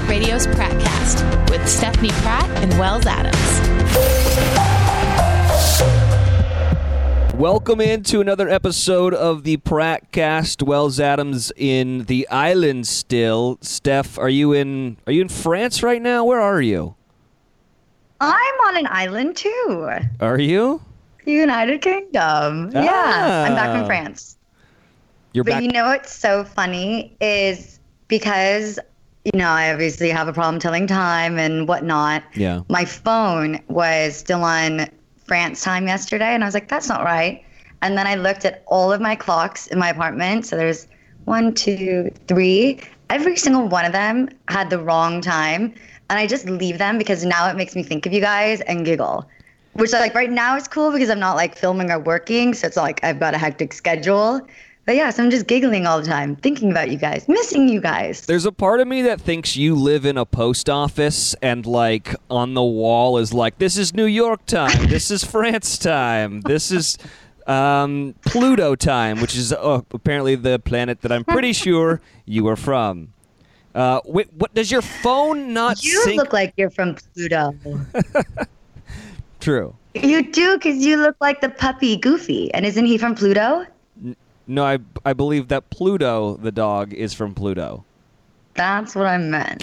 Radio's Prattcast with Stephanie Pratt and Wells Adams. Welcome into another episode of the Prattcast. Wells Adams in the island still. Steph, are you in France right now? Where are you? I'm on an island too. Are you? United Kingdom. Yeah, I'm back in France. You're but back. You know what's so funny is because, I obviously have a problem telling time and whatnot. Yeah. My phone was still on France time yesterday, and I was like, that's not right. And then I looked at all of my clocks in my apartment. So there's 1, 2, 3. Every single one of them had the wrong time. And I just leave them because now it makes me think of you guys and giggle. Which, right now is cool because I'm not, filming or working. So it's not like I've got a hectic schedule. But yeah, so I'm just giggling all the time, thinking about you guys, missing you guys. There's a part of me that thinks you live in a post office and, on the wall is this is New York time, this is France time, this is Pluto time, which is apparently the planet that I'm pretty sure you are from. Wait, what does your phone not sync? You look like you're from Pluto. True. You do, because you look like the puppy Goofy. And isn't he from Pluto? No, I believe that Pluto, the dog, is from Pluto. That's what I meant.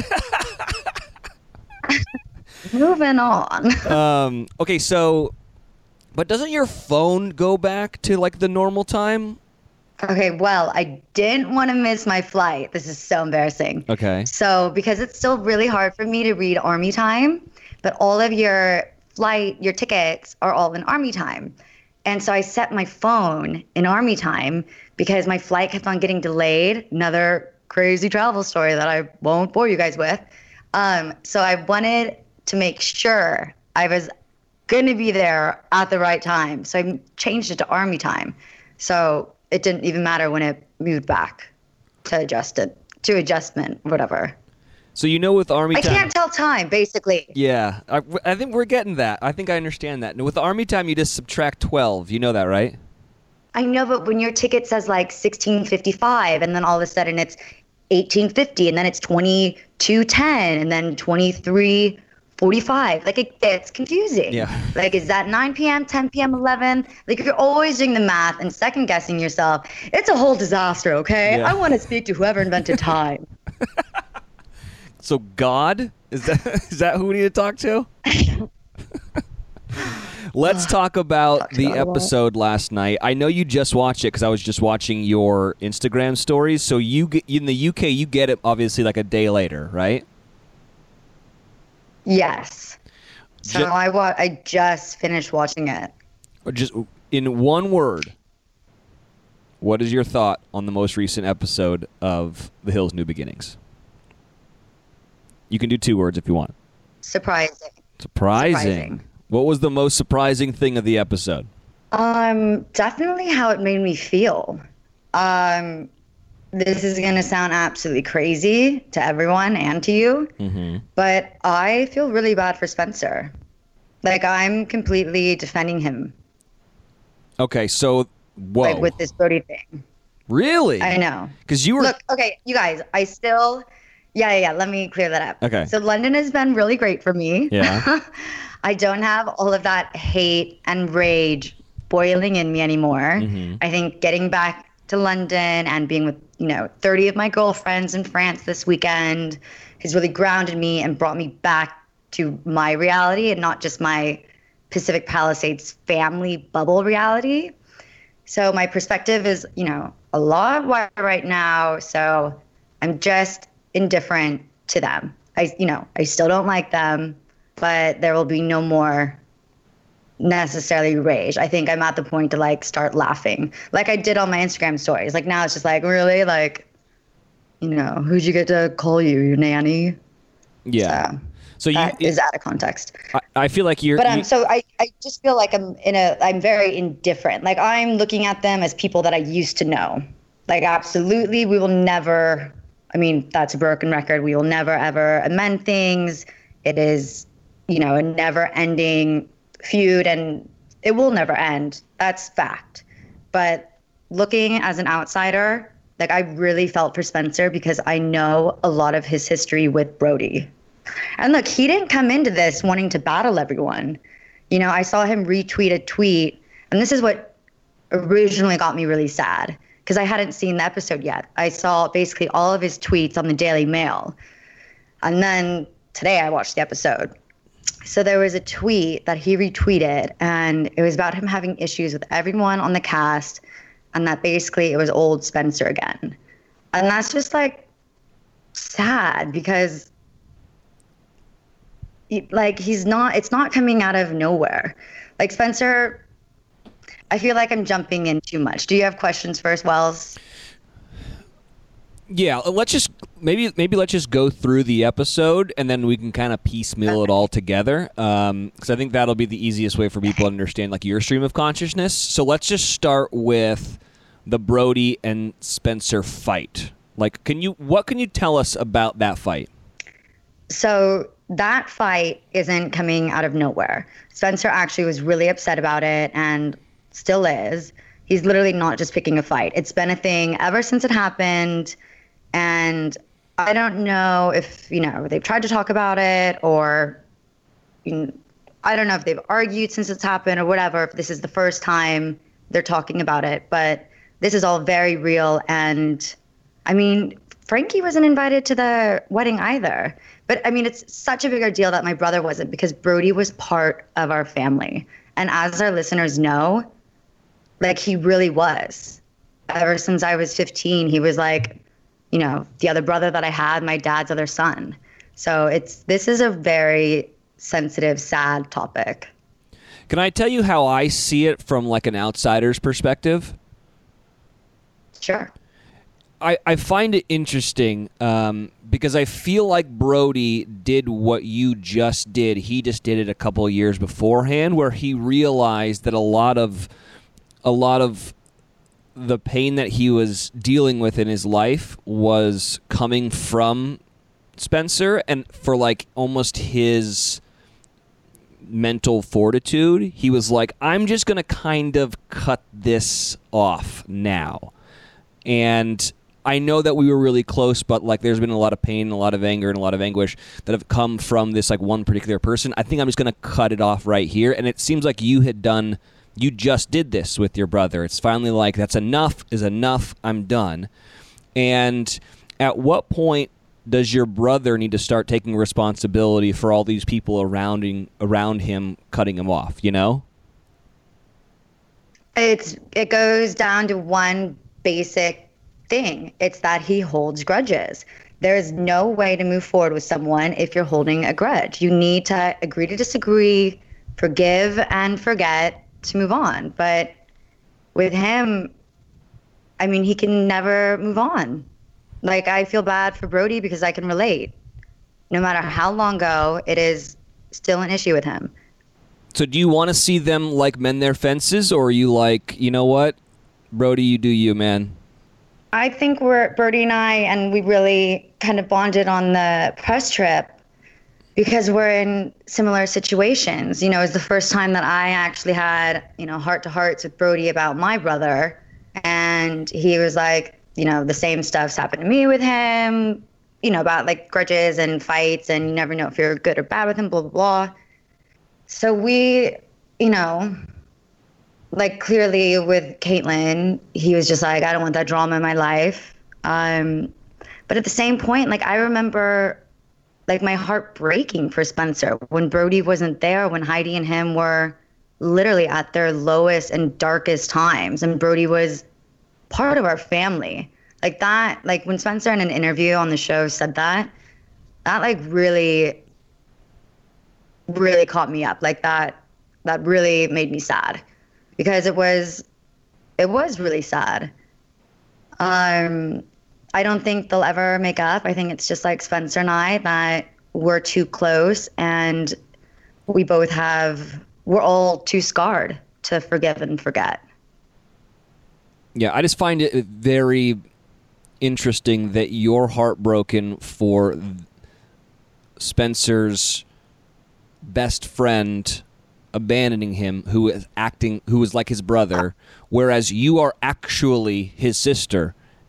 Moving on. Okay, so, but doesn't your phone go back to, the normal time? Okay, well, I didn't want to miss my flight. This is so embarrassing. Okay. So, because it's still really hard for me to read Army time, but all of your tickets are all in Army time. And so I set my phone in Army time because my flight kept on getting delayed. Another crazy travel story that I won't bore you guys with. So I wanted to make sure I was going to be there at the right time. So I changed it to Army time. So it didn't even matter when it moved back to adjustment, whatever. So with Army time... I can't tell time, basically. Yeah, I think we're getting that. I think I understand that. With Army time, you just subtract 12. You know that, right? I know, but when your ticket says 16:55, and then all of a sudden it's 18:50, and then it's 22:10, and then 23:45. It's confusing. Yeah. Is that 9 p.m., 10 p.m., 11? You're always doing the math and second-guessing yourself. It's a whole disaster, okay? Yeah. I want to speak to whoever invented time. So God? Is that who we need to talk to? Let's talk about the episode last night. I know you just watched it because I was just watching your Instagram stories. So in the UK, you get it obviously a day later, right? Yes. So I just finished watching it. Just in one word, what is your thought on the most recent episode of The Hills New Beginnings? You can do 2 words if you want. Surprising. What was the most surprising thing of the episode? Definitely how it made me feel. This is going to sound absolutely crazy to everyone and to you, but I feel really bad for Spencer. I'm completely defending him. Okay, so, whoa. With this Brody thing. Really? I know. Because you were... Look, okay, you guys, I still... Yeah, let me clear that up. Okay. So London has been really great for me. Yeah. I don't have all of that hate and rage boiling in me anymore. I think getting back to London and being with, 30 of my girlfriends in France this weekend has really grounded me and brought me back to my reality and not just my Pacific Palisades family bubble reality. So my perspective is, a lot wider right now. So I'm just indifferent to them. I still don't like them, but there will be no more necessarily rage. I think I'm at the point to start laughing like I did on my Instagram stories. Now it's just really who'd you get to call you, your nanny? Yeah. So that is out of context. I feel like you're... But I just feel like I'm very indifferent. I'm looking at them as people that I used to know. Absolutely, we will never... that's a broken record. We will never, ever amend things. It is, a never-ending feud, and it will never end. That's fact. But looking as an outsider, Like, I really felt for Spencer because I know a lot of his history with Brody. And look, he didn't come into this wanting to battle everyone. You know, I saw him retweet a tweet, and this is what originally got me really sad because I hadn't seen the episode yet. I saw basically all of his tweets on the Daily Mail. And then today I watched the episode. So there was a tweet that he retweeted, and it was about him having issues with everyone on the cast, and that basically it was old Spencer again. And that's just like sad because like it's not coming out of nowhere. Like Spencer, I feel like I'm jumping in too much. Do you have questions first, Wells? Yeah, let's just maybe let's just go through the episode and then we can kind of piecemeal it all together. Because I think that'll be the easiest way for people to understand like your stream of consciousness. So let's just start with the Brody and Spencer fight. Like, what can you tell us about that fight? So that fight isn't coming out of nowhere. Spencer actually was really upset about it and still is. He's literally not just picking a fight. It's been a thing ever since it happened. And I don't know if, they've tried to talk about it or, I don't know if they've argued since it's happened or whatever, if this is the first time they're talking about it. But this is all very real. And I mean, Frankie wasn't invited to the wedding either. But I mean, it's such a bigger deal that my brother wasn't because Brody was part of our family. And as our listeners know, like he really was. Ever since I was 15, he was like, the other brother that I had, my dad's other son. So this is a very sensitive, sad topic. Can I tell you how I see it from like an outsider's perspective? Sure. I find it interesting because I feel like Brody did what you just did. He just did it a couple of years beforehand where he realized that a lot of the pain that he was dealing with in his life was coming from Spencer, and for like almost his mental fortitude, he was like, I'm just going to kind of cut this off now. And I know that we were really close, but like there's been a lot of pain, a lot of anger, and a lot of anguish that have come from this like one particular person. I think I'm just going to cut it off right here. And it seems like you just did this with your brother. It's finally like, that's enough is enough. I'm done. And at what point does your brother need to start taking responsibility for all these people around him cutting him off, It goes down to one basic thing. It's that he holds grudges. There's no way to move forward with someone if you're holding a grudge. You need to agree to disagree, forgive and forget, to move on. But with him, I mean, he can never move on. Like, I feel bad for Brody because I can relate. No matter how long ago, it is still an issue with him. So do you want to see them like mend their fences, or are you like, you know what, Brody, you do you, man? I think Brody and I, and we really kind of bonded on the press trip because we're in similar situations. It was the first time that I actually had, heart-to-hearts with Brody about my brother. And he was like, the same stuff's happened to me with him, about like grudges and fights, and you never know if you're good or bad with him, blah, blah, blah. So we, like clearly with Caitlyn, he was just like, I don't want that drama in my life. But at the same point, like I remember like my heart breaking for Spencer when Brody wasn't there, when Heidi and him were literally at their lowest and darkest times, and Brody was part of our family. Like that, like when Spencer in an interview on the show said that like really, really caught me up. Like that really made me sad because it was really sad. I don't think they'll ever make up. I think it's just like Spencer and I, that we're too close and we're all too scarred to forgive and forget. Yeah, I just find it very interesting that you're heartbroken for Spencer's best friend abandoning him, who is like his brother, whereas you are actually his sister.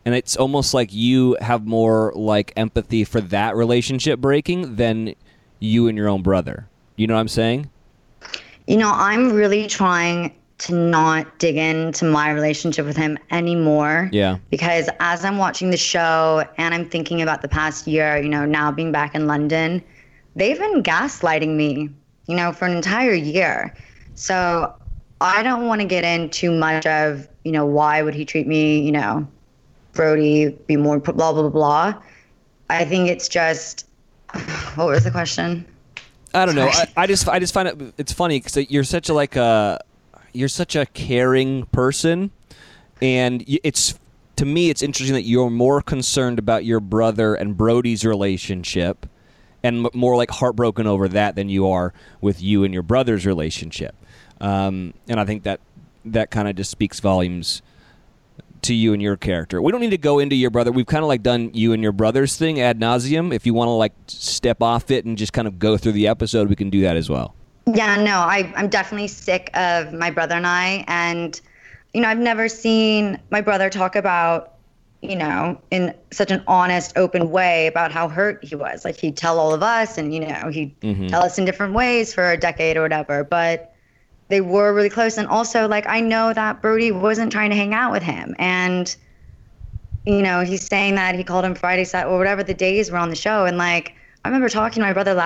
And it's almost like you have more like empathy for that relationship breaking than you and your own brother. You know what I'm saying? You know, I'm really trying to not dig into my relationship with him anymore. Yeah. Because as I'm watching the show and I'm thinking about the past year, you know, now being back in London, they've been gaslighting me, you know, for an entire year. So I don't want to get in too much of, you know, why would he treat me, you know, Brody, be more blah, blah, blah, blah. I think it's just, what was the question? I don't know. I just find it's funny because you're such a caring person, and to me it's interesting that you're more concerned about your brother and Brody's relationship, and more like heartbroken over that than you are with you and your brother's relationship. And I think that kind of just speaks volumes to you and your character. We don't need to go into your brother. We've kind of like done you and your brother's thing ad nauseum. If you want to like step off it and just kind of go through the episode, we can do that as well. Yeah, no, I'm definitely sick of my brother and I. And, you know, I've never seen my brother talk about, you know, in such an honest, open way about how hurt he was. Like he'd tell all of us and, you know, he'd tell us in different ways for a decade or whatever. But they were really close. And also, like, I know that Brody wasn't trying to hang out with him. And, you know, he's saying that he called him Friday, Saturday, or whatever the days were on the show. And, like, I remember talking to my brother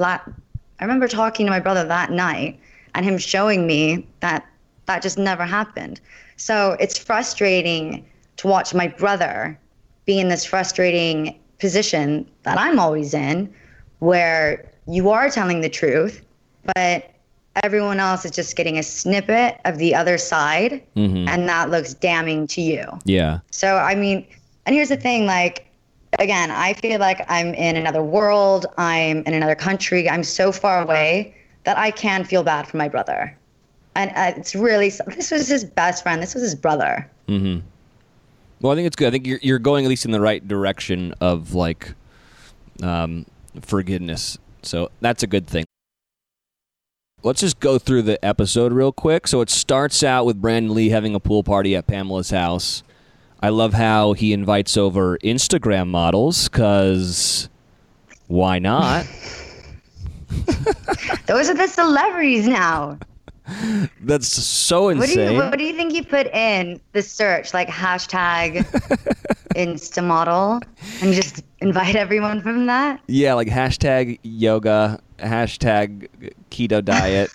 that night and him showing me that just never happened. So it's frustrating to watch my brother be in this frustrating position that I'm always in, where you are telling the truth, but everyone else is just getting a snippet of the other side, and that looks damning to you. Yeah. So, I mean, and here's the thing, like, again, I feel like I'm in another world, I'm in another country, I'm so far away that I can feel bad for my brother. And it's really, this was his best friend, this was his brother. Mm-hmm. Well, I think it's good. I think you're going at least in the right direction of, like, forgiveness. So that's a good thing. Let's just go through the episode real quick. So it starts out with Brandon Lee having a pool party at Pamela's house. I love how he invites over Instagram models, because why not? Those are the celebrities now. That's so insane. What do you think you put in the search, like hashtag Instamodel, and you just invite everyone from that? Yeah, like hashtag yoga, hashtag keto diet.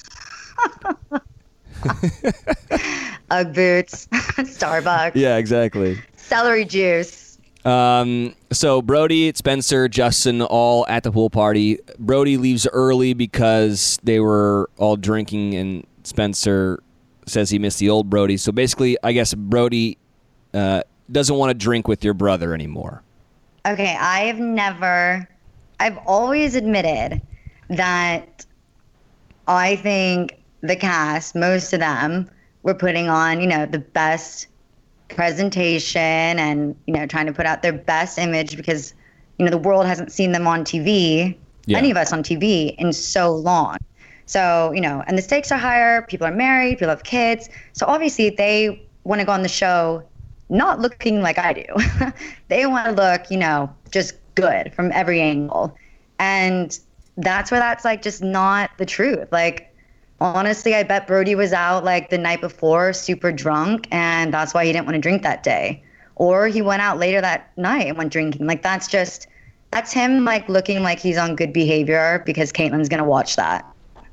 Ugg boots, Starbucks. Yeah, exactly. Celery juice. So Brody, Spencer, Justin, all at the pool party. Brody leaves early because they were all drinking, and Spencer says he missed the old Brody. So basically, I guess Brody doesn't want to drink with your brother anymore. Okay, I've always admitted that I think the cast, most of them, were putting on, you know, the best presentation and, you know, trying to put out their best image because, you know, the world hasn't seen them on TV, any of us on TV, in so long. So, you know, and the stakes are higher, people are married, people have kids. So obviously they want to go on the show not looking like I do. They want to look, you know, just good from every angle. And that's where that's like just not the truth. Like, honestly, I bet Brody was out like the night before, super drunk, and that's why he didn't want to drink that day. Or he went out later that night and went drinking. Like, that's him like looking like he's on good behavior because Caitlin's going to watch that.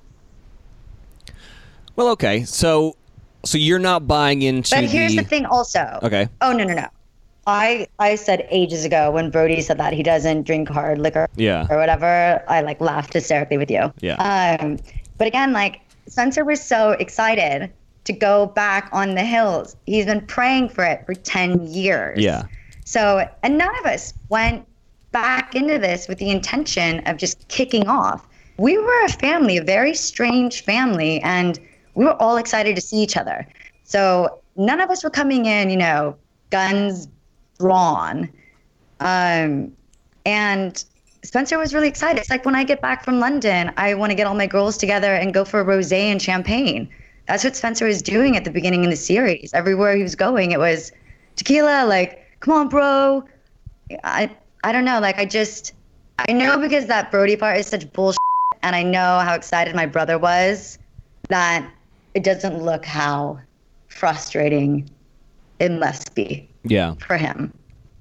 Well, okay. So you're not buying into But here's the thing also. Okay. Oh, no. I said ages ago when Brody said that he doesn't drink hard liquor or whatever, I like laughed hysterically with you. Yeah. But again, like, Spencer was so excited to go back on the hills. He's been praying for it for 10 years. Yeah. So, and none of us went back into this with the intention of just kicking off. We were a family, a very strange family, and we were all excited to see each other. So none of us were coming in, you know, guns drawn. And Spencer was really excited. It's like when I get back from London, I want to get all my girls together and go for a rosé and champagne. That's what Spencer was doing at the beginning of the series. Everywhere he was going, it was tequila, like come on, bro. I don't know. Like, I know because that Brody part is such bullshit, and I know how excited my brother was that it doesn't look how frustrating it must be for him.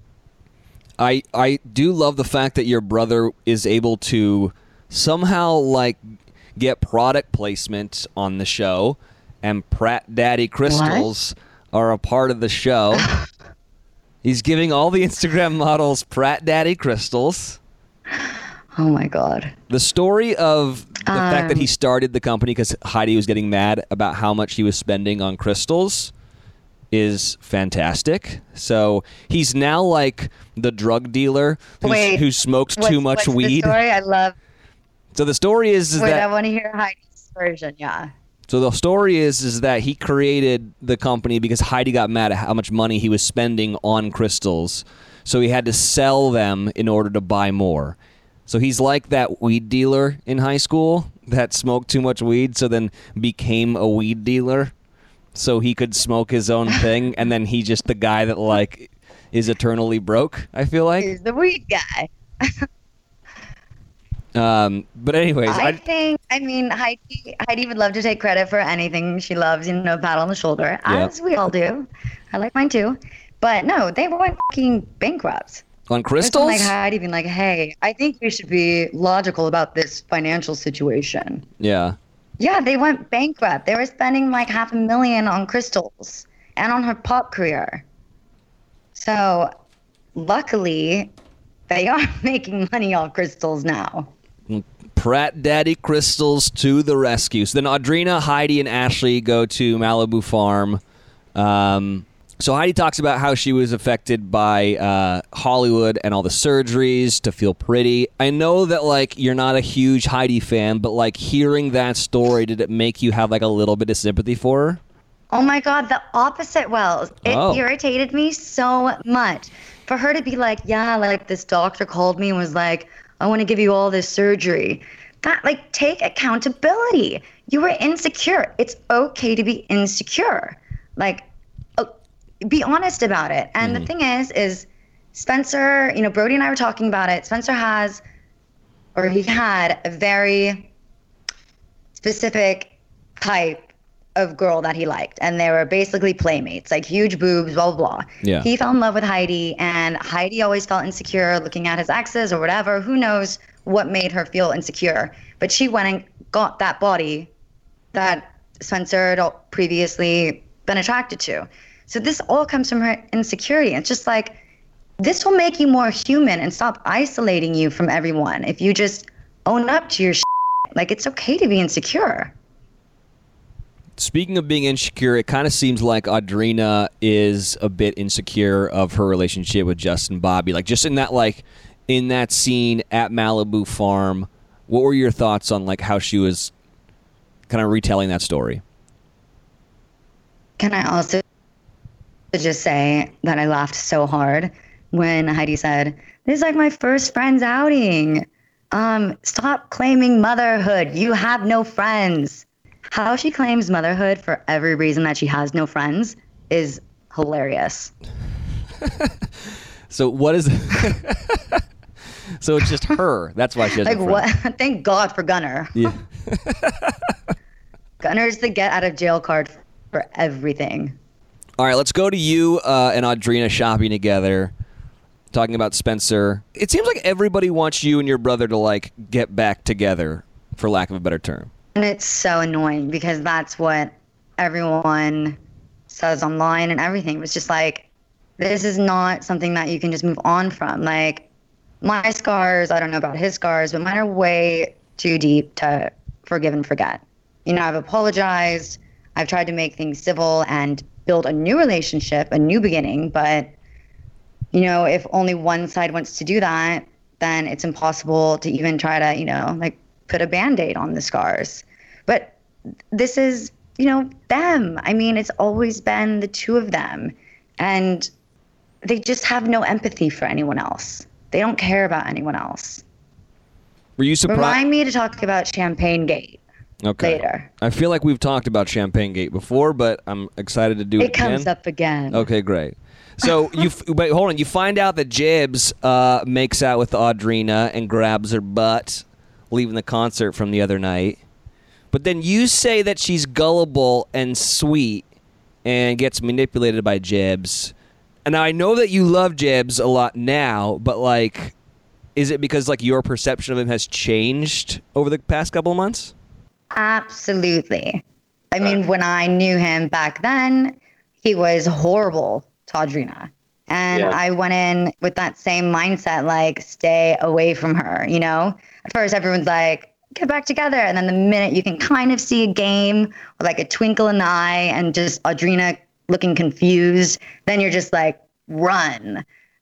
I do love the fact that your brother is able to somehow like get product placement on the show, and Pratt Daddy Crystals are a part of the show. He's giving all the Instagram models Pratt Daddy Crystals. Oh my God. The story of the fact that he started the company because Heidi was getting mad about how much he was spending on crystals is fantastic. So he's now like the drug dealer who smokes too much weed. The story? I love. So the story is that I want to hear Heidi's version. Yeah. So the story is that he created the company because Heidi got mad at how much money he was spending on crystals. So he had to sell them in order to buy more. So he's like that weed dealer in high school that smoked too much weed, so then became a weed dealer so he could smoke his own thing, and then he's just the guy that like is eternally broke, I feel like. He's the weed guy. But anyways, I mean, Heidi would love to take credit for anything she loves, a pat on the shoulder, as we all do. I like mine too. But no, they went fucking bankrupt. On crystals? Like Heidi being like, hey, I think we should be logical about this financial situation. Yeah. Yeah, they went bankrupt. They were spending like $500,000 on crystals and on her pop career. So luckily, they are making money off crystals now. Pratt Daddy Crystals to the rescue. So then Audrina, Heidi, and Ashley go to Malibu Farm. So Heidi talks about how she was affected by Hollywood and all the surgeries to feel pretty. I know that like you're not a huge Heidi fan, but like hearing that story, did it make you have like a little bit of sympathy for her? Oh my God, the opposite, Wells. It irritated me so much. For her to be like, yeah, like this doctor called me and was like, I want to give you all this surgery. That, like, take accountability. You were insecure. It's okay to be insecure. Like, be honest about it. And the thing is Spencer, Brody and I were talking about it. Spencer he had a very specific type of girl that he liked, and they were basically playmates, like huge boobs, blah blah blah. Yeah. He fell in love with Heidi, and Heidi always felt insecure looking at his exes or whatever. Who knows what made her feel insecure? But she went and got that body that Spencer had previously been attracted to. So this all comes from her insecurity. It's just like, this will make you more human and stop isolating you from everyone if you just own up to your shit. Like, it's okay to be insecure. Speaking of being insecure, it kind of seems like Audrina is a bit insecure of her relationship with Justin Bobby. Like, just in that scene at Malibu Farm, what were your thoughts on like how she was kind of retelling that story? Can I also just say that I laughed so hard when Heidi said, this is like my first friend's outing. Stop claiming motherhood. You have no friends. How she claims motherhood for every reason that she has no friends is hilarious. So what is So it's just her. That's why she has no friends. What? Thank God for Gunner. Yeah. Gunner's the get out of jail card for everything. All right, let's go to you and Audrina shopping together, talking about Spencer. It seems like everybody wants you and your brother to like get back together, for lack of a better term. And it's so annoying because that's what everyone says online and everything. It's just like, this is not something that you can just move on from. Like, my scars, I don't know about his scars, but mine are way too deep to forgive and forget. I've apologized. I've tried to make things civil and build a new relationship, a new beginning. But, if only one side wants to do that, then it's impossible to even try to, put a Band-Aid on the scars. But this is, them. I mean, it's always been the two of them. And they just have no empathy for anyone else. They don't care about anyone else. Were you surprised? Remind me to talk about Champagne Gate later. I feel like we've talked about Champagne Gate before, but I'm excited to do it again. It comes up again. Okay, great. So but hold on. You find out that Jibs makes out with Audrina and grabs her butt, leaving the concert from the other night. But then you say that she's gullible and sweet and gets manipulated by Jibs. And now I know that you love Jibs a lot now, but like, is it because like your perception of him has changed over the past couple of months? Absolutely. I mean, when I knew him back then, he was horrible to Audrina. And I went in with that same mindset, like, stay away from her, you know? At first, everyone's like, get back together. And then the minute you can kind of see a game or like a twinkle in the eye and just Audrina looking confused, then you're just like, run.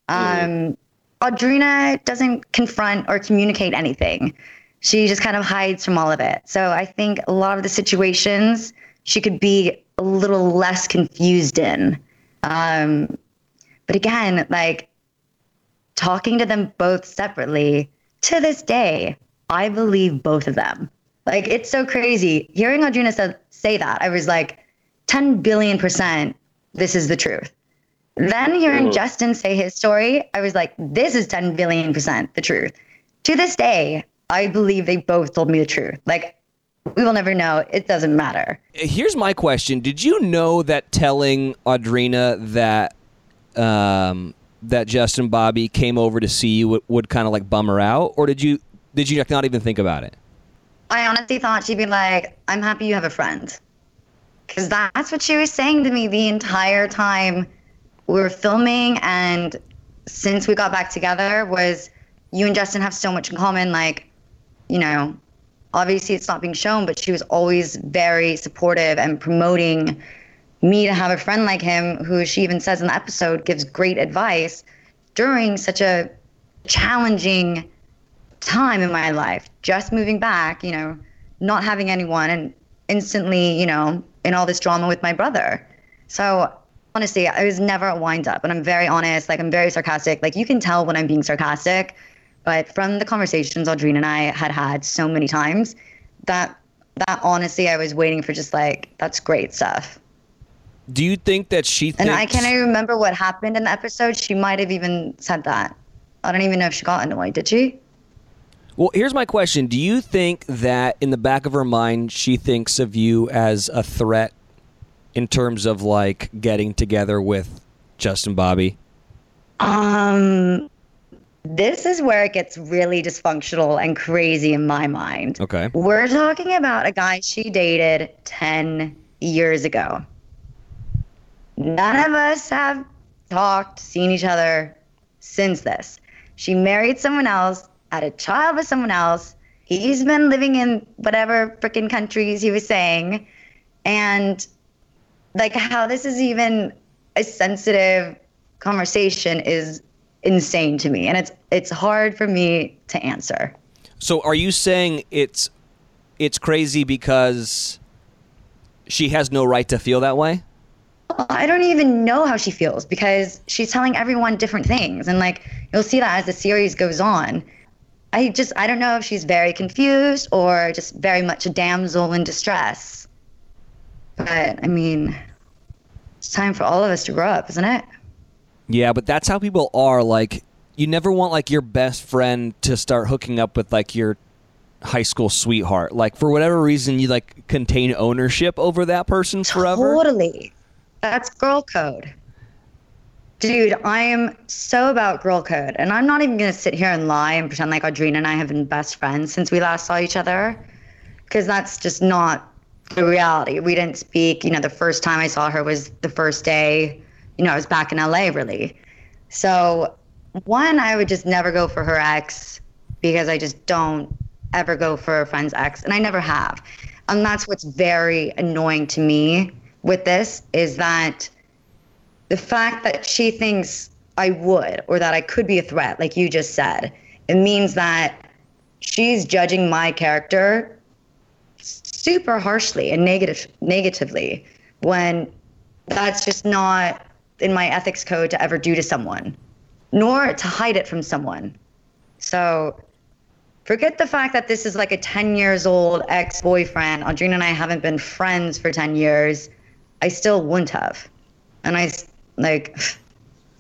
Audrina doesn't confront or communicate anything. She just kind of hides from all of it. So I think a lot of the situations she could be a little less confused in. But again, like talking to them both separately, to this day, I believe both of them. Like, it's so crazy. Hearing Audrina say that, I was like, 10 billion%, this is the truth. Then hearing Justin say his story, I was like, this is 10 billion% the truth. To this day, I believe they both told me the truth. Like, we will never know. It doesn't matter. Here's my question. Did you know that telling Audrina that that Justin Bobby came over to see you would kind of like bum her out? Or did you not even think about it? I honestly thought she'd be like, I'm happy you have a friend. Because that's what she was saying to me the entire time we were filming. And since we got back together was, you and Justin have so much in common. Like, you know, obviously it's not being shown, but she was always very supportive and promoting me to have a friend like him, who she even says in the episode gives great advice during such a challenging time in my life. Just moving back, you know, not having anyone, and instantly, you know, in all this drama with my brother. So honestly, I was never a wind up, and I'm very honest. Like, I'm very sarcastic. Like, you can tell when I'm being sarcastic, but from the conversations Audrina and I had so many times, that honestly, I was waiting for just like, that's great stuff. Do you think that she thinks... And I can't even remember what happened in the episode. She might have even said that. I don't even know if she got annoyed. Did she? Well, here's my question. Do you think that in the back of her mind, she thinks of you as a threat in terms of like getting together with Justin Bobby? This is where it gets really dysfunctional and crazy in my mind. Okay. We're talking about a guy she dated 10 years ago. None of us have talked, seen each other since this. She married someone else, had a child with someone else. He's been living in whatever freaking countries he was saying. And like, how this is even a sensitive conversation is insane to me. And it's hard for me to answer. So are you saying it's crazy because she has no right to feel that way? I don't even know how she feels, because she's telling everyone different things. And like, you'll see that as the series goes on. I don't know if she's very confused or just very much a damsel in distress. But I mean, it's time for all of us to grow up, isn't it? Yeah, but that's how people are. Like, you never want like your best friend to start hooking up with like your high school sweetheart. Like, for whatever reason, you like contain ownership over that person forever. Totally. That's girl code. Dude, I am so about girl code. And I'm not even going to sit here and lie and pretend like Audrina and I have been best friends since we last saw each other. Because that's just not the reality. We didn't speak. You know, the first time I saw her was the first day, you know, I was back in LA, really. So, one, I would just never go for her ex, because I just don't ever go for a friend's ex. And I never have. And that's what's very annoying to me with this, is that the fact that she thinks I would, or that I could be a threat, like you just said, it means that she's judging my character super harshly and negatively, when that's just not in my ethics code to ever do to someone, nor to hide it from someone. So forget the fact that this is like a 10 years old ex-boyfriend. Audrina and I haven't been friends for 10 years. I still wouldn't have. And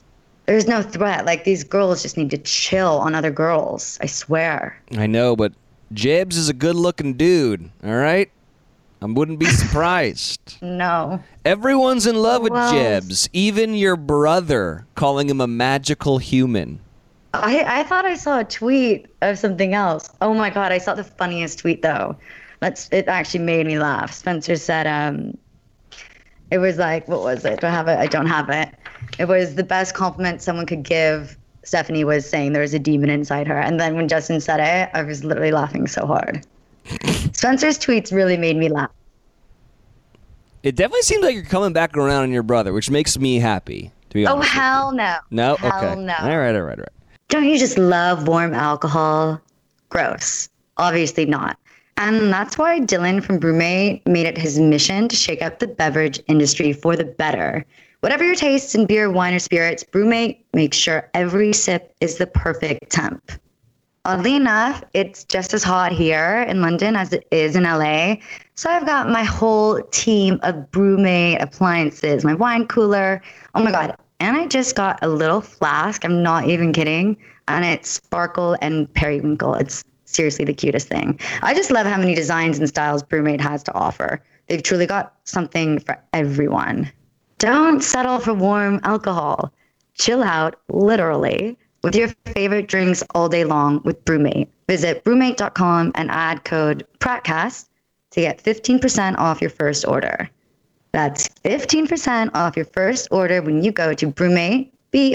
There's no threat. Like, these girls just need to chill on other girls. I swear. I know, but Jibs is a good-looking dude, all right? I wouldn't be surprised. No. Everyone's in love with Jibs, even your brother, calling him a magical human. I thought I saw a tweet of something else. Oh my God, I saw the funniest tweet though. It actually made me laugh. Spencer said, it was like, what was it? Do I have it? I don't have it. It was the best compliment someone could give. Stephanie was saying there was a demon inside her. And then when Justin said it, I was literally laughing so hard. Spencer's tweets really made me laugh. It definitely seems like you're coming back around on your brother, which makes me happy, to be honest. Oh, hell no. No? Hell Okay. no. All right. Don't you just love warm alcohol? Gross. Obviously not. And that's why Dylan from Brewmate made it his mission to shake up the beverage industry for the better. Whatever your tastes in beer, wine, or spirits, Brewmate makes sure every sip is the perfect temp. Oddly enough, it's just as hot here in London as it is in LA. So I've got my whole team of Brewmate appliances, my wine cooler. Oh my God. And I just got a little flask. I'm not even kidding. And it's sparkle and periwinkle. It's seriously the cutest thing. I just love how many designs and styles Brewmate has to offer. They've truly got something for everyone. Don't settle for warm alcohol. Chill out, literally, with your favorite drinks all day long with Brewmate. Visit brewmate.com and add code PRATCAST to get 15% off your first order. That's 15% off your first order when you go to Brewmate,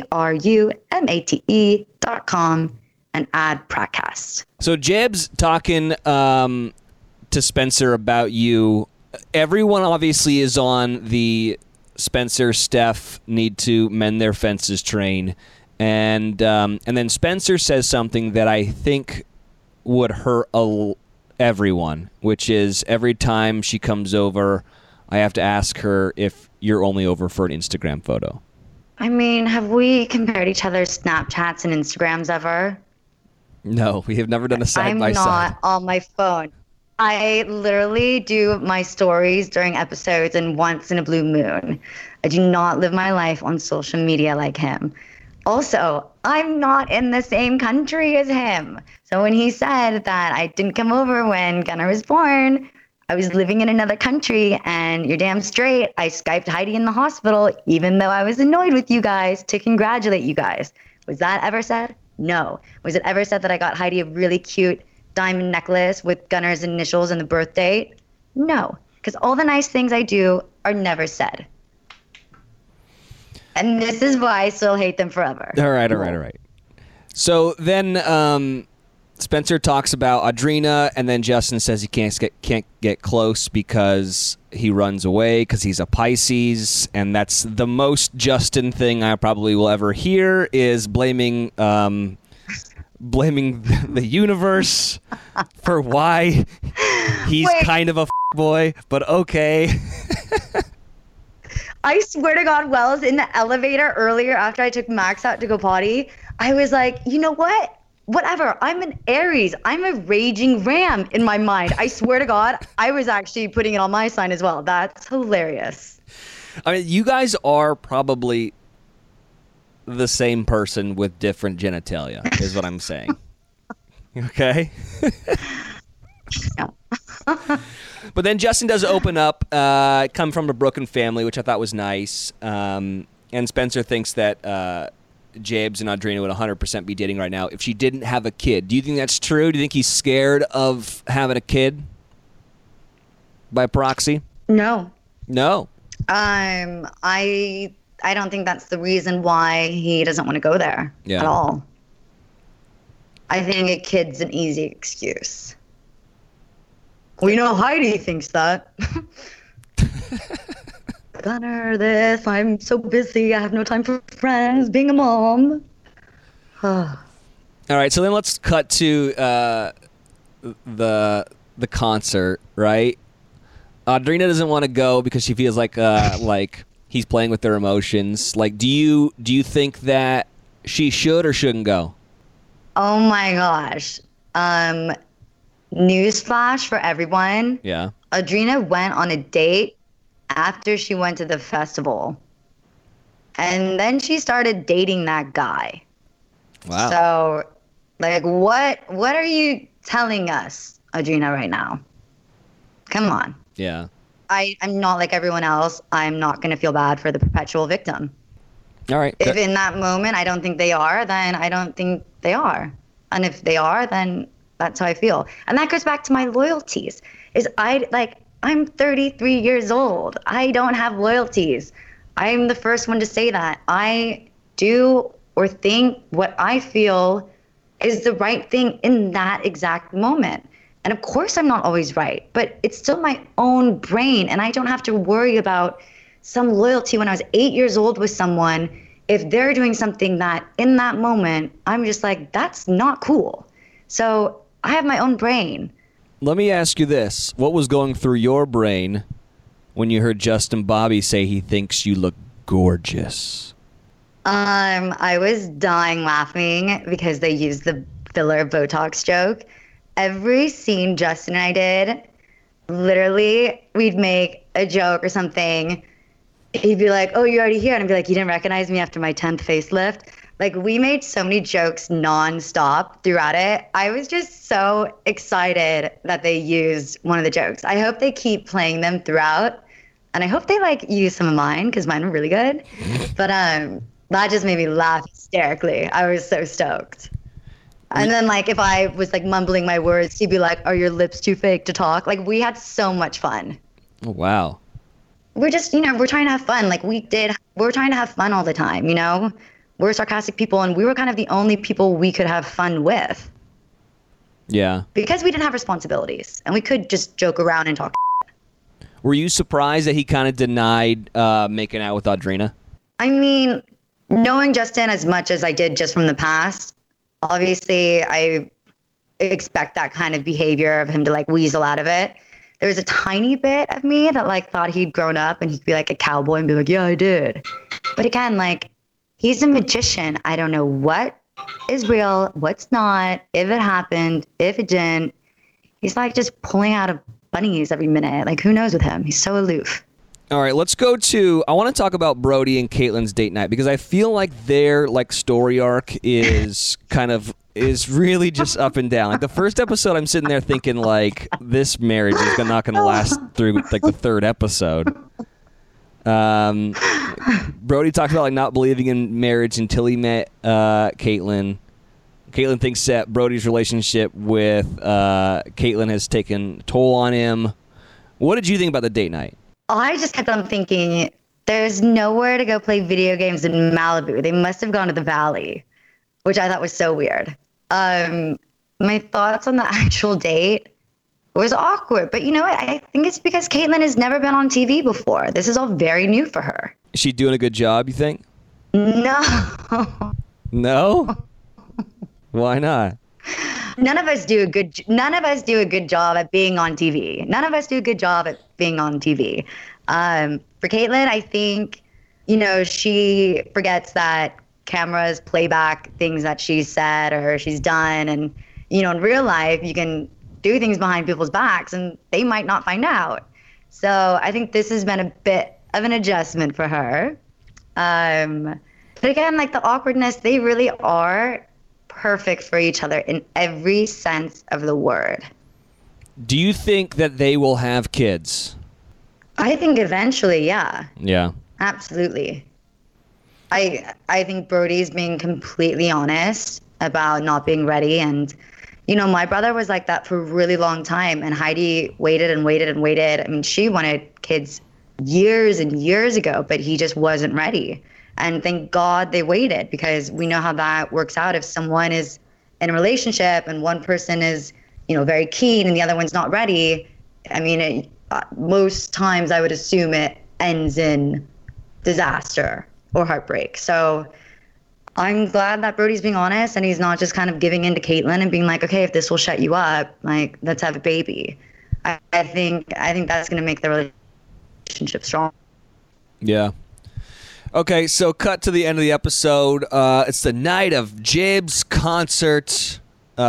BRUMATE.com, and add PRATCAST. So Jeb's talking to Spencer about you. Everyone obviously is on the Spencer, Steph need to mend their fences train. And then Spencer says something that I think would hurt everyone, which is every time she comes over, I have to ask her if you're only over for an Instagram photo. I mean, have we compared each other's Snapchats and Instagrams ever? No, we have never done a side by side. I'm not on my phone. I literally do my stories during episodes and once in a blue moon. I do not live my life on social media like him. Also, I'm not in the same country as him. So when he said that I didn't come over when Gunnar was born, I was living in another country, and you're damn straight, I Skyped Heidi in the hospital, even though I was annoyed with you guys, to congratulate you guys. Was that ever said? No. Was it ever said that I got Heidi a really cute diamond necklace with Gunnar's initials and the birth date? No. Because all the nice things I do are never said. And this is why I still hate them forever. All right. So then Spencer talks about Audrina, and then Justin says he can't get close because he runs away because he's a Pisces, and that's the most Justin thing I probably will ever hear is blaming the universe for why he's kind of a boy, but okay. I swear to God, Wells, in the elevator earlier after I took Max out to go potty, I was like, you know what? Whatever. I'm an Aries. I'm a raging ram in my mind. I swear to God, I was actually putting it on my sign as well. That's hilarious. I mean, you guys are probably the same person with different genitalia, is what I'm saying. Okay? Yeah. But then Justin does open up, come from a broken family, which I thought was nice. And Spencer thinks that Jabes and Audrina would 100% be dating right now if she didn't have a kid. Do you think that's true? Do you think he's scared of having a kid by proxy? No. No. I don't think that's the reason why he doesn't want to go there at all. I think a kid's an easy excuse. We know Heidi thinks that. Gunnar, this, I'm so busy. I have no time for friends, being a mom. All right, so then let's cut to the concert, right? Audrina doesn't want to go because she feels like he's playing with their emotions. Like, do you think that she should or shouldn't go? Oh my gosh. Newsflash for everyone. Yeah. Audrina went on a date after she went to the festival. And then she started dating that guy. Wow. So, like, what are you telling us, Audrina, right now? Come on. Yeah. I'm not like everyone else. I'm not going to feel bad for the perpetual victim. All right. If in that moment I don't think they are, then I don't think they are. And if they are, then that's how I feel. And that goes back to my loyalties. I'm 33 years old. I don't have loyalties. I'm the first one to say that. I do or think what I feel is the right thing in that exact moment. And of course I'm not always right, but it's still my own brain, and I don't have to worry about some loyalty when I was 8 years old with someone if they're doing something that in that moment I'm just like, that's not cool. So I have my own brain. Let me ask you this. What was going through your brain when you heard Justin Bobby say he thinks you look gorgeous? I was dying laughing because they used the filler Botox joke. Every scene Justin and I did, literally, we'd make a joke or something. He'd be like, oh, you're already here. And I'd be like, you didn't recognize me after my 10th facelift? Like, we made so many jokes nonstop throughout it. I was just so excited that they used one of the jokes. I hope they keep playing them throughout. And I hope they, use some of mine, because mine were really good. But that just made me laugh hysterically. I was so stoked. And then, if I was, mumbling my words, he'd be like, are your lips too fake to talk? We had so much fun. Oh, wow. We're just, we're trying to have fun. We're trying to have fun all the time, We're sarcastic people, and we were kind of the only people we could have fun with. Yeah. Because we didn't have responsibilities, and we could just joke around and talk. Were you surprised that he kind of denied making out with Audrina? I mean, knowing Justin as much as I did just from the past, obviously I expect that kind of behavior of him to weasel out of it. There was a tiny bit of me that thought he'd grown up and he'd be like a cowboy and be like, yeah, I did. But again, he's a magician. I don't know what is real, what's not, if it happened, if it didn't. He's just pulling out of bunnies every minute. Who knows with him? He's so aloof. All right, let's go to, I want to talk about Brody and Caitlin's date night, because I feel like their story arc is is really just up and down. The first episode, I'm sitting there thinking this marriage is not going to last through the third episode. Brody talked about not believing in marriage until he met Caitlin. Caitlin thinks that Brody's relationship with Caitlin has taken a toll on him. What did you think about the date night? I just kept on thinking, there's nowhere to go play video games in Malibu. They must have gone to the Valley, which I thought was so weird. My thoughts on the actual date was awkward. But you know what? I think it's because Caitlin has never been on TV before. This is all very new for her. Is she doing a good job, you think? No. No? Why not? None of us do a good job at being on TV. None of us do a good job at being on TV. For Caitlin, I think, she forgets that cameras play back things that she's said or she's done. And, in real life, you can do things behind people's backs and they might not find out. So I think this has been a bit of an adjustment for her. But again, the awkwardness, they really are perfect for each other in every sense of the word. Do you think that they will have kids? I think eventually, yeah. Yeah. Absolutely. I think Brody's being completely honest about not being ready. And, my brother was like that for a really long time. And Heidi waited and waited and waited. I mean, she wanted kids years and years ago, but he just wasn't ready. And thank God they waited, because we know how that works out. If someone is in a relationship and one person is, very keen and the other one's not ready, I mean, most times I would assume it ends in disaster or heartbreak. So I'm glad that Brody's being honest and he's not just kind of giving in to Caitlin and being like, okay, if this will shut you up, let's have a baby. I think that's going to make the relationship strong. Yeah. Okay, so cut to the end of the episode. It's the night of Jib's concert.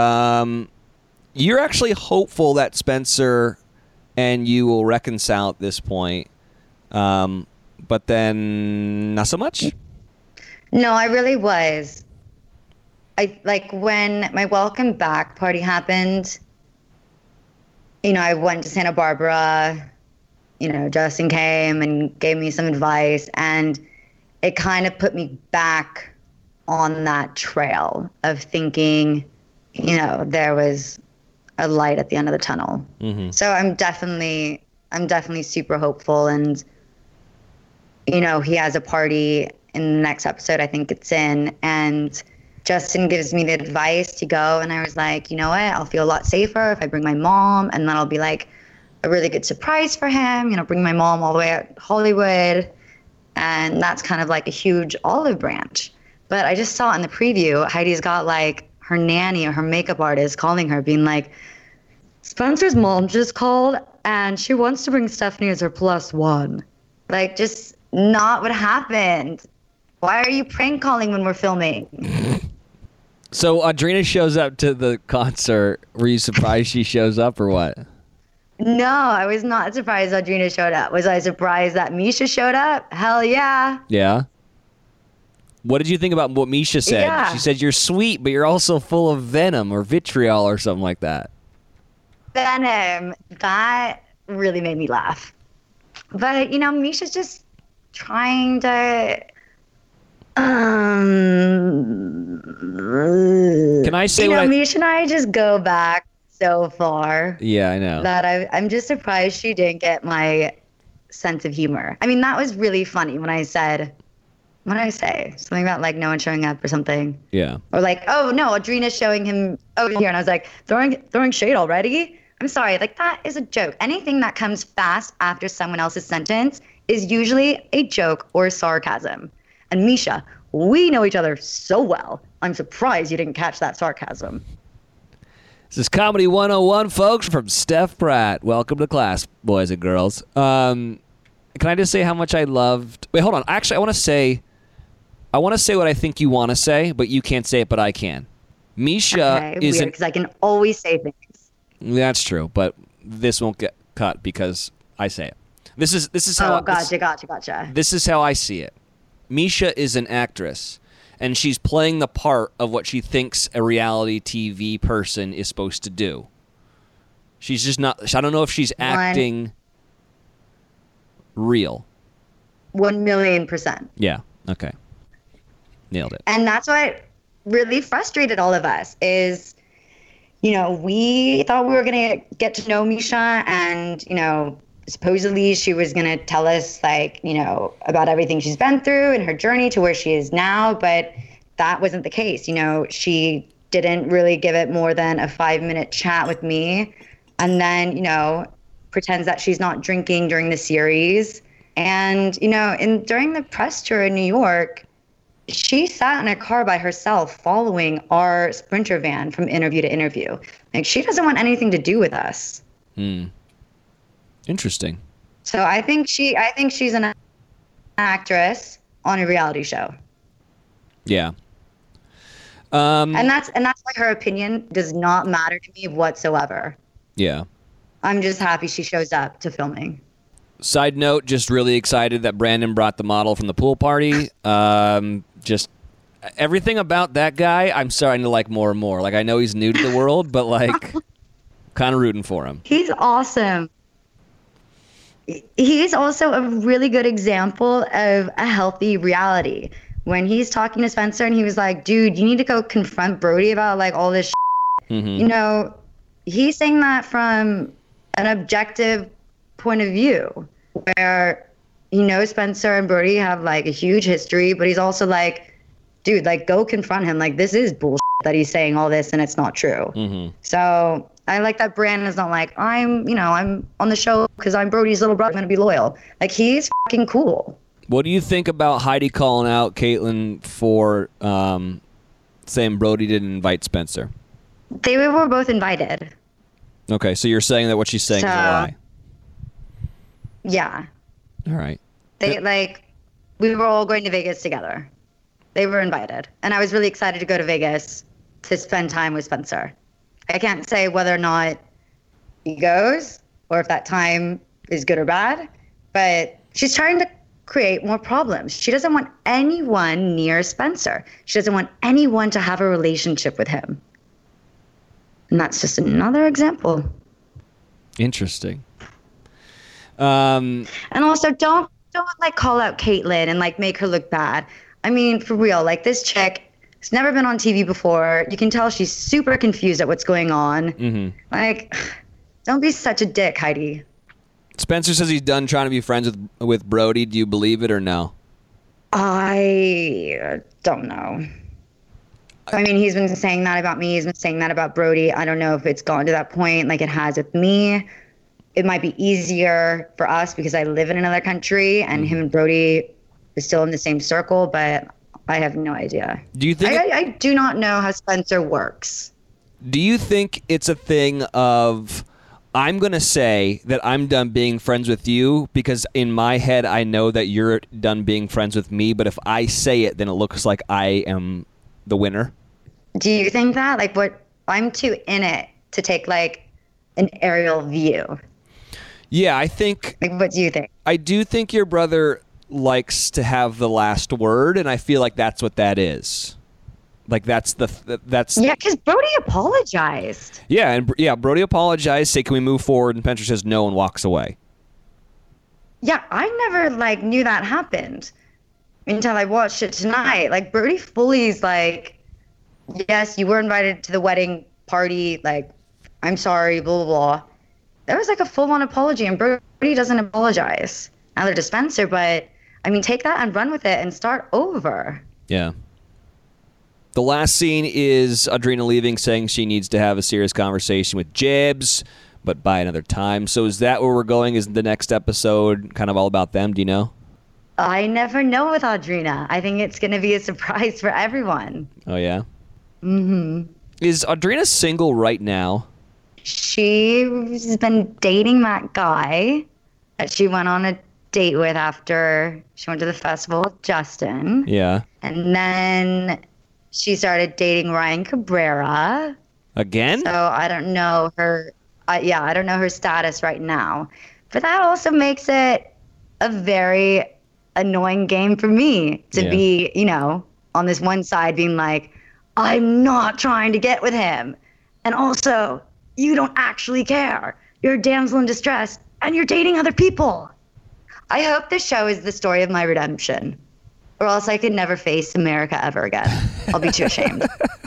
You're actually hopeful that Spencer and you will reconcile at this point, but then not so much? No, I really was. I like when my welcome back party happened, I went to Santa Barbara, Justin came and gave me some advice, and it kind of put me back on that trail of thinking, there was a light at the end of the tunnel. Mm-hmm. So I'm definitely super hopeful, and he has a party in the next episode, I think it's in, and Justin gives me the advice to go, and I was like, you know what, I'll feel a lot safer if I bring my mom, and then I'll be like a really good surprise for him, bring my mom all the way out to Hollywood, and that's kind of like a huge olive branch. But I just saw in the preview, Heidi's got like her nanny or her makeup artist calling her, being like, Spencer's mom just called, and she wants to bring Stephanie as her +1. Like, just not what happened. Why are you prank calling when we're filming? So Audrina shows up to the concert. Were you surprised she shows up or what? No, I was not surprised Audrina showed up. Was I surprised that Misha showed up? Hell yeah. Yeah? What did you think about what Misha said? Yeah. She said, you're sweet, but you're also full of venom or vitriol or something like that. Venom. That really made me laugh. But, Misha's just trying to... Can I say what Misha and I just go back so far. Yeah, I know. That I'm just surprised she didn't get my sense of humor. I mean, that was really funny when I said, what did I say? Something about like no one showing up or something. Yeah. Or like, oh no, Audrina's showing him over here, and I was like, throwing shade already? I'm sorry, like that is a joke. Anything that comes fast after someone else's sentence is usually a joke or sarcasm. And Misha, we know each other so well. I'm surprised you didn't catch that sarcasm. This is Comedy 101, folks, from Steph Pratt. Welcome to class, boys and girls. Can I just say how much I loved... Wait, hold on. Actually, I want to say what I think you want to say, but you can't say it, but I can. Misha is... Weird, because I can always say things. That's true, but this won't get cut because I say it. This is how... Oh, gotcha. This is how I see it. Misha is an actress, and she's playing the part of what she thinks a reality TV person is supposed to do. She's just not... I don't know if she's acting real. 1,000,000%. Yeah, okay. Nailed it. And that's what really frustrated all of us is, we thought we were going to get to know Misha, and, supposedly she was going to tell us about everything she's been through and her journey to where she is now, but that wasn't the case. She didn't really give it more than a 5-minute chat with me, and then pretends that she's not drinking during the series. And during the press tour in New York, she sat in a car by herself following our Sprinter van from interview to interview. Like, she doesn't want anything to do with us. Interesting. So I think she's an actress on a reality show. Yeah. And that's why her opinion does not matter to me whatsoever. Yeah. I'm just happy she shows up to filming. Side note, just really excited that Brandon brought the model from the pool party. Just everything about that guy, I'm starting to like more and more. Like, I know he's new to the world, but like kind of rooting for him. He's awesome. He's also a really good example of a healthy reality. When he's talking to Spencer and he was like, dude, you need to go confront Brody about like all this shit. Mm-hmm. He's saying that from an objective point of view where Spencer and Brody have like a huge history, but he's also like, dude, like go confront him. Like, this is bullshit that he's saying all this and it's not true. Mm-hmm. So I like that Brandon's not like, I'm on the show because I'm Brody's little brother, I'm going to be loyal. Like, he's fucking cool. What do you think about Heidi calling out Caitlyn for saying Brody didn't invite Spencer? They were both invited. Okay, so you're saying that what she's saying is a lie. Yeah. All right. We were all going to Vegas together. They were invited. And I was really excited to go to Vegas to spend time with Spencer. I can't say whether or not he goes or if that time is good or bad, but she's trying to create more problems. She doesn't want anyone near Spencer. She doesn't want anyone to have a relationship with him. And that's just another example. Interesting. And also, don't like call out Caitlyn and like make her look bad. I mean, for real, like this chick has never been on TV before. You can tell she's super confused at what's going on. Mm-hmm. Like, don't be such a dick, Heidi. Spencer says he's done trying to be friends with Brody. Do you believe it or no? I don't know. I mean, he's been saying that about me. He's been saying that about Brody. I don't know if it's gone to that point like it has with me. It might be easier for us because I live in another country and him and Brody is still in the same circle, but I have no idea. Do you think I do not know how Spencer works. Do you think it's a thing of, I'm going to say that I'm done being friends with you because in my head I know that you're done being friends with me, but if I say it, then it looks like I am the winner? Do you think that? Like, what? I'm too in it to take like an aerial view. Yeah, I think... Like, what do you think? I do think your brother likes to have the last word, and I feel like that's what that is. Like, that's... Yeah, because Brody apologized. Yeah, Brody apologized, say, can we move forward? And Spencer says no and walks away. Yeah, I never, like, knew that happened until I watched it tonight. Like, Brody fully is like, yes, you were invited to the wedding party. Like, I'm sorry, blah, blah, blah. There was like a full-on apology, and Brody doesn't apologize. Neither does Spencer, but, I mean, take that and run with it and start over. Yeah. The last scene is Audrina leaving, saying she needs to have a serious conversation with Jibs, but by another time. So is that where we're going? Is the next episode kind of all about them? Do you know? I never know with Audrina. I think it's going to be a surprise for everyone. Oh, yeah? Mm-hmm. Is Audrina single right now? She's been dating that guy that she went on a date with after she went to the festival with Justin. Yeah. And then she started dating Ryan Cabrera. Again? So I don't know her. I don't know her status right now. But that also makes it a very annoying game for me to be, on this one side being like, I'm not trying to get with him. And also, you don't actually care. You're a damsel in distress, and you're dating other people. I hope this show is the story of my redemption, or else I could never face America ever again. I'll be too ashamed.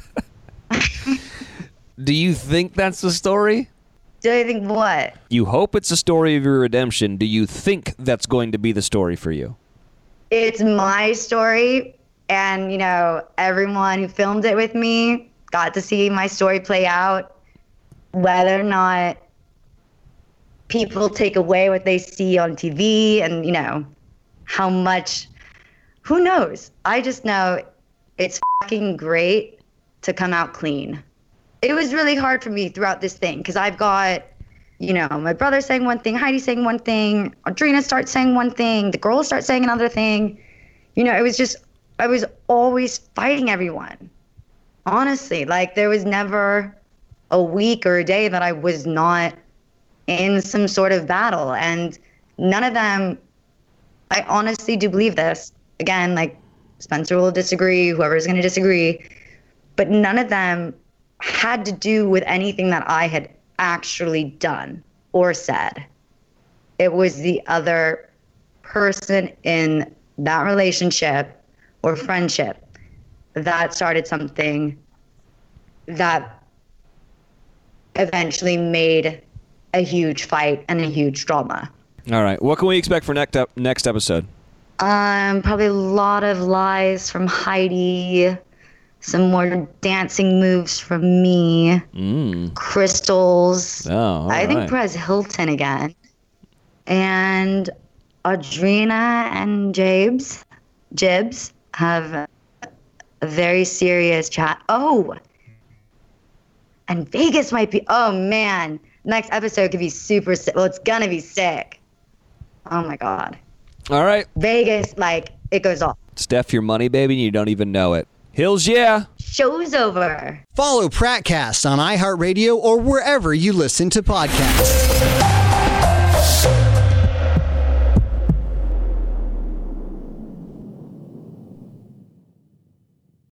Do you think that's the story? Do I think what? You hope it's the story of your redemption. Do you think that's going to be the story for you? It's my story, and, everyone who filmed it with me got to see my story play out. Whether or not people take away what they see on TV and, how much, who knows? I just know it's fucking great to come out clean. It was really hard for me throughout this thing because I've got, my brother saying one thing, Heidi saying one thing, Audrina starts saying one thing, the girls start saying another thing. It was just, I was always fighting everyone. Honestly, like there was never a week or a day that I was not in some sort of battle, and none of them, I honestly do believe this. Again, like Spencer will disagree, whoever's going to disagree, but none of them had to do with anything that I had actually done or said. It was the other person in that relationship or friendship that started something that eventually made a huge fight and a huge drama. All right. What can we expect for next episode? Probably a lot of lies from Heidi, some more dancing moves from me, crystals. Oh, I think right. Perez Hilton again. And Audrina and Jibs have a very serious chat. Oh, and Vegas might be, oh man, next episode could be super sick. Well, it's gonna be sick. Oh my God. All right. Vegas, like, it goes off. Steph, your money, baby, and you don't even know it. Hills, yeah. Show's over. Follow Prattcast on iHeartRadio or wherever you listen to podcasts.